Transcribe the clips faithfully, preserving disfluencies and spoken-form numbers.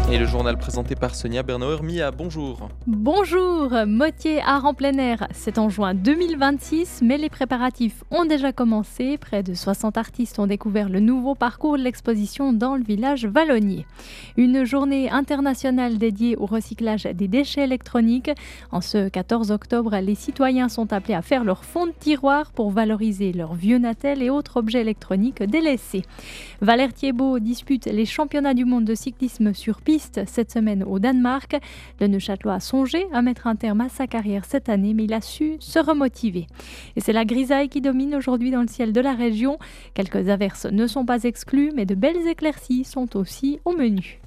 Et le journal présenté par Sonia Bernauer-Mia, bonjour. Bonjour, Motier Art en plein air, c'est en juin deux mille vingt-six, mais les préparatifs ont déjà commencé. Près de soixante artistes ont découvert le nouveau parcours de l'exposition dans le village vallonnier. Une journée internationale dédiée au recyclage des déchets électroniques. En ce quatorze octobre, les citoyens sont appelés à faire leur fond de tiroir pour valoriser leurs vieux natels et autres objets électroniques délaissés. Valère Thiebaud dispute les championnats du monde de cyclisme sur piste cette semaine au Danemark. Le Neuchâtelois a songé à mettre un terme à sa carrière cette année, mais il a su se remotiver. Et c'est la grisaille qui domine aujourd'hui dans le ciel de la région. Quelques averses ne sont pas exclues, mais de belles éclaircies sont aussi au menu.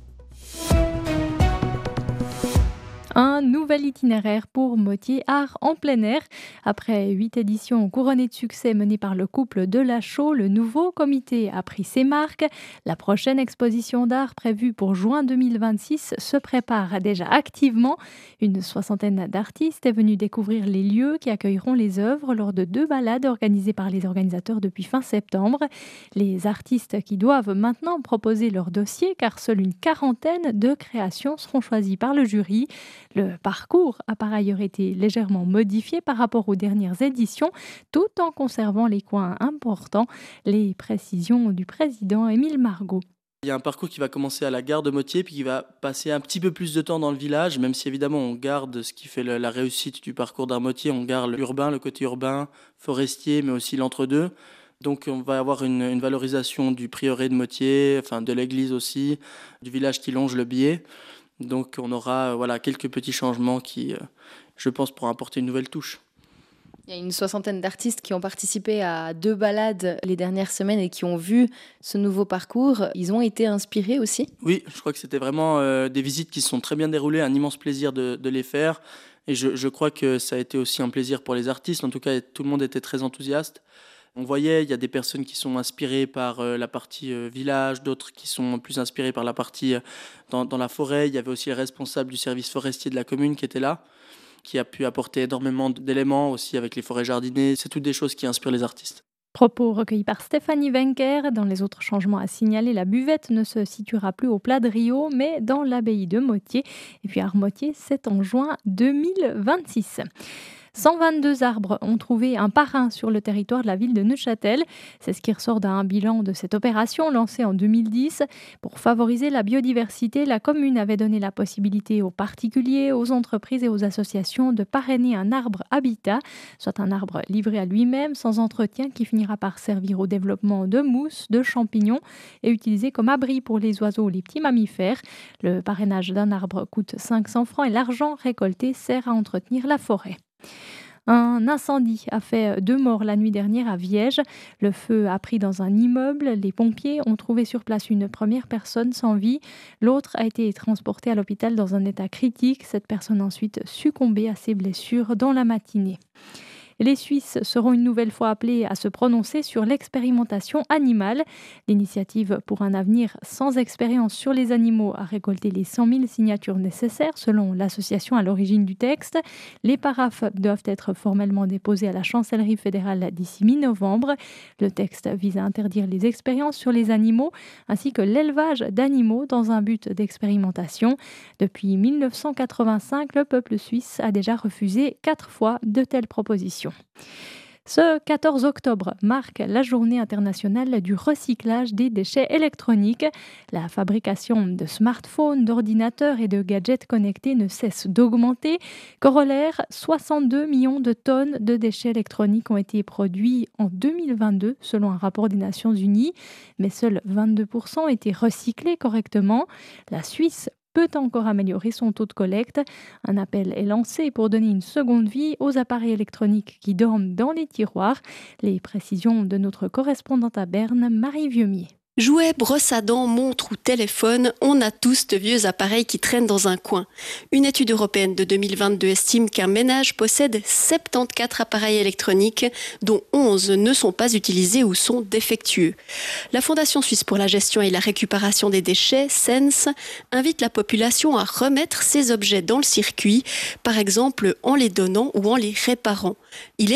Un nouvel itinéraire pour Motier Art en plein air. Après huit éditions couronnées de succès menées par le couple de Lachaud, le nouveau comité a pris ses marques. La prochaine exposition d'art prévue pour juin deux mille vingt-six se prépare déjà activement. Une soixantaine d'artistes est venue découvrir les lieux qui accueilleront les œuvres lors de deux balades organisées par les organisateurs depuis fin septembre. Les artistes qui doivent maintenant proposer leur dossier car seule une quarantaine de créations seront choisies par le jury. Le parcours a par ailleurs été légèrement modifié par rapport aux dernières éditions, tout en conservant les coins importants. Les précisions du président Émile Margot. Il y a un parcours qui va commencer à la gare de Motier puis qui va passer un petit peu plus de temps dans le village, même si évidemment on garde ce qui fait le, la réussite du parcours d'art Motier, on garde l'urbain, le côté urbain, forestier, mais aussi l'entre-deux. Donc on va avoir une, une valorisation du prieuré de Motier, enfin de l'église aussi, du village qui longe le biais. Donc on aura voilà, quelques petits changements qui, je pense, pourront apporter une nouvelle touche. Il y a une soixantaine d'artistes qui ont participé à deux balades les dernières semaines et qui ont vu ce nouveau parcours. Ils ont été inspirés aussi ? Oui, je crois que c'était vraiment euh, des visites qui se sont très bien déroulées, un immense plaisir de, de les faire. Et je, je crois que ça a été aussi un plaisir pour les artistes. En tout cas, tout le monde était très enthousiaste. On voyait, il y a des personnes qui sont inspirées par euh, la partie euh, village, d'autres qui sont plus inspirées par la partie euh, dans, dans la forêt. Il y avait aussi le responsable du service forestier de la commune qui était là, qui a pu apporter énormément d'éléments aussi avec les forêts jardinées. C'est toutes des choses qui inspirent les artistes. Propos recueillis par Stéphanie Wenker. Dans les autres changements à signaler, la buvette ne se situera plus au Plat de Rio, mais dans l'abbaye de Motier. Et puis Art Motier, c'est en juin deux mille vingt-six. cent vingt-deux arbres ont trouvé un parrain sur le territoire de la ville de Neuchâtel. C'est ce qui ressort d'un bilan de cette opération lancée en deux mille dix. Pour favoriser la biodiversité, la commune avait donné la possibilité aux particuliers, aux entreprises et aux associations de parrainer un arbre habitat, soit un arbre livré à lui-même, sans entretien, qui finira par servir au développement de mousses, de champignons et utilisé comme abri pour les oiseaux ou les petits mammifères. Le parrainage d'un arbre coûte cinq cents francs et l'argent récolté sert à entretenir la forêt. Un incendie a fait deux morts la nuit dernière à Viège. Le feu a pris dans un immeuble. Les pompiers ont trouvé sur place une première personne sans vie. L'autre a été transportée à l'hôpital dans un état critique. Cette personne a ensuite succombé à ses blessures dans la matinée. Les Suisses seront une nouvelle fois appelés à se prononcer sur l'expérimentation animale. L'initiative pour un avenir sans expérience sur les animaux a récolté les cent mille signatures nécessaires selon l'association à l'origine du texte. Les paraphes doivent être formellement déposés à la chancellerie fédérale d'ici mi-novembre. Le texte vise à interdire les expériences sur les animaux ainsi que l'élevage d'animaux dans un but d'expérimentation. Depuis mille neuf cent quatre-vingt-cinq, le peuple suisse a déjà refusé quatre fois de telles propositions. Ce quatorze octobre marque la journée internationale du recyclage des déchets électroniques. La fabrication de smartphones, d'ordinateurs et de gadgets connectés ne cesse d'augmenter. Corollaire, soixante-deux millions de tonnes de déchets électroniques ont été produits en deux mille vingt-deux selon un rapport des Nations Unies, mais seuls vingt-deux pour cent ont été recyclés correctement. La Suisse peut encore améliorer son taux de collecte. Un appel est lancé pour donner une seconde vie aux appareils électroniques qui dorment dans les tiroirs. Les précisions de notre correspondante à Berne, Marie Vieumier. Jouets, brosses à dents, montres ou téléphones, on a tous de vieux appareils qui traînent dans un coin. Une étude européenne de deux mille vingt-deux estime qu'un ménage possède soixante-quatorze appareils électroniques, dont onze ne sont pas utilisés ou sont défectueux. La Fondation suisse pour la gestion et la récupération des déchets, S E N S, invite la population à remettre ces objets dans le circuit, par exemple en les donnant ou en les réparant. Il est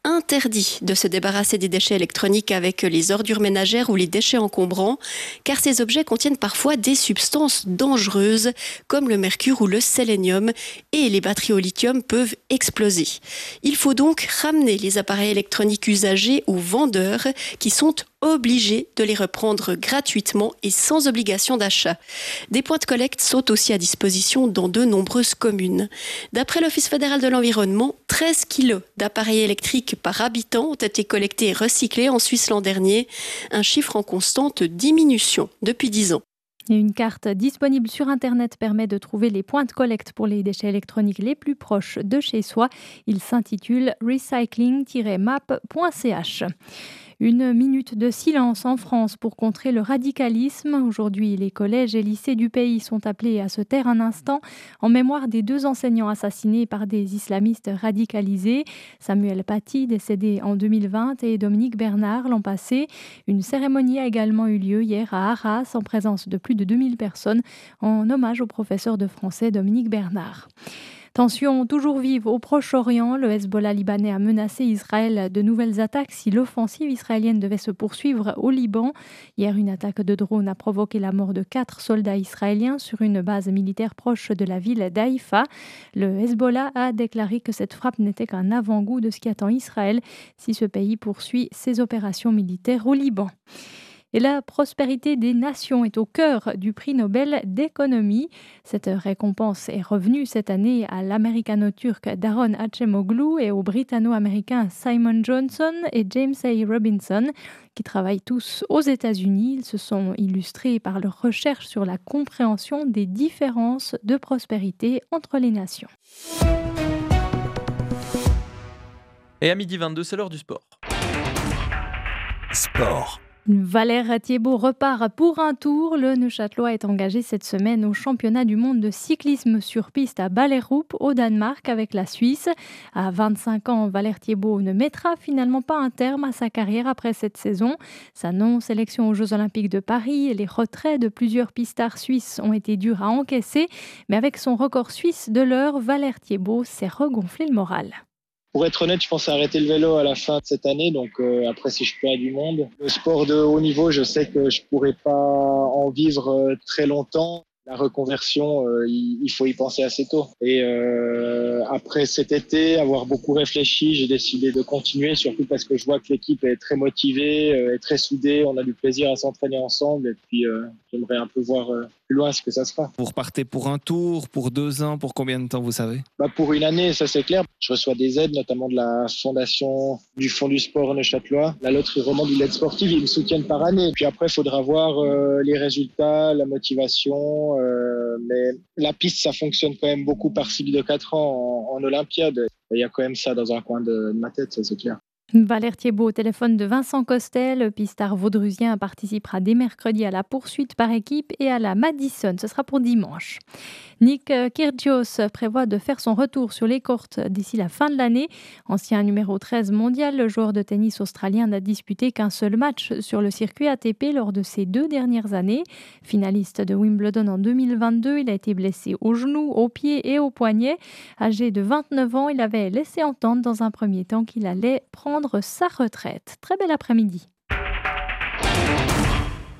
interdit de se débarrasser des déchets électroniques avec les ordures ménagères ou les déchets encombrants, car ces objets contiennent parfois des substances dangereuses comme le mercure ou le sélénium et les batteries au lithium peuvent exploser. Il faut donc ramener les appareils électroniques usagés aux vendeurs qui sont obligés de les reprendre gratuitement et sans obligation d'achat. Des points de collecte sont aussi à disposition dans de nombreuses communes. D'après l'Office fédéral de l'environnement, treize kilos d'appareils électriques par habitant ont été collectés et recyclés en Suisse l'an dernier, un chiffre en constante diminution depuis dix ans. Et une carte disponible sur Internet permet de trouver les points de collecte pour les déchets électroniques les plus proches de chez soi. Il s'intitule recycling tiret map point c h. Une minute de silence en France pour contrer le radicalisme. Aujourd'hui, les collèges et lycées du pays sont appelés à se taire un instant en mémoire des deux enseignants assassinés par des islamistes radicalisés. Samuel Paty, décédé en deux mille vingt, et Dominique Bernard l'an passé. Une cérémonie a également eu lieu hier à Arras en présence de plus de deux mille personnes en hommage au professeur de français Dominique Bernard. Tension toujours vive au Proche-Orient. Le Hezbollah libanais a menacé Israël de nouvelles attaques si l'offensive israélienne devait se poursuivre au Liban. Hier, une attaque de drone a provoqué la mort de quatre soldats israéliens sur une base militaire proche de la ville d'Haïfa. Le Hezbollah a déclaré que cette frappe n'était qu'un avant-goût de ce qui attend Israël si ce pays poursuit ses opérations militaires au Liban. Et la prospérité des nations est au cœur du prix Nobel d'économie. Cette récompense est revenue cette année à l'américano-turc Daron Acemoglu et aux britanno-américains Simon Johnson et James A. Robinson, qui travaillent tous aux États-Unis. Ils se sont illustrés par leur recherche sur la compréhension des différences de prospérité entre les nations. Et à midi vingt-deux, c'est l'heure du sport. Sport. Valère Thiébaut repart pour un tour. Le Neuchâtelois est engagé cette semaine au championnat du monde de cyclisme sur piste à Ballerup au Danemark avec la Suisse. À vingt-cinq ans, Valère Thiébaut ne mettra finalement pas un terme à sa carrière après cette saison. Sa non-sélection aux Jeux Olympiques de Paris et les retraits de plusieurs pistards suisses ont été durs à encaisser. Mais avec son record suisse de l'heure, Valère Thiébaut s'est regonflé le moral. Pour être honnête, je pense arrêter le vélo à la fin de cette année. Donc euh, après, si je perds du monde. Le sport de haut niveau, je sais que je pourrais pas en vivre euh, très longtemps. La reconversion, euh, il, il faut y penser assez tôt. Et euh, après cet été, avoir beaucoup réfléchi, j'ai décidé de continuer, surtout parce que je vois que l'équipe est très motivée, euh, est très soudée. On a du plaisir à s'entraîner ensemble. Et puis, euh, j'aimerais un peu voir euh, plus loin ce que ça sera. Vous repartez pour un tour, pour deux ans, pour combien de temps, vous savez ? Bah pour une année, ça c'est clair. Je reçois des aides, notamment de la fondation du Fonds du Sport Neuchâtelois. La loterie romande de l'aide sportive, ils me soutiennent par année. Puis après, il faudra voir euh, les résultats, la motivation. Euh, mais la piste, ça fonctionne quand même beaucoup par cycle de quatre ans en, en Olympiade. Il y a quand même ça dans un coin de, de ma tête, ça c'est clair. Valère Thiébaut au téléphone de Vincent Costel. Le pistard vaudrusien participera dès mercredi à la poursuite par équipe et à la Madison. Ce sera pour dimanche. Nick Kyrgios prévoit de faire son retour sur les courts d'ici la fin de l'année. Ancien numéro treize mondial, le joueur de tennis australien n'a disputé qu'un seul match sur le circuit A T P lors de ces deux dernières années. Finaliste de Wimbledon en deux mille vingt-deux, il a été blessé au genou, au pied et au poignet. Âgé de vingt-neuf ans, il avait laissé entendre dans un premier temps qu'il allait prendre sa retraite. Très bel après-midi.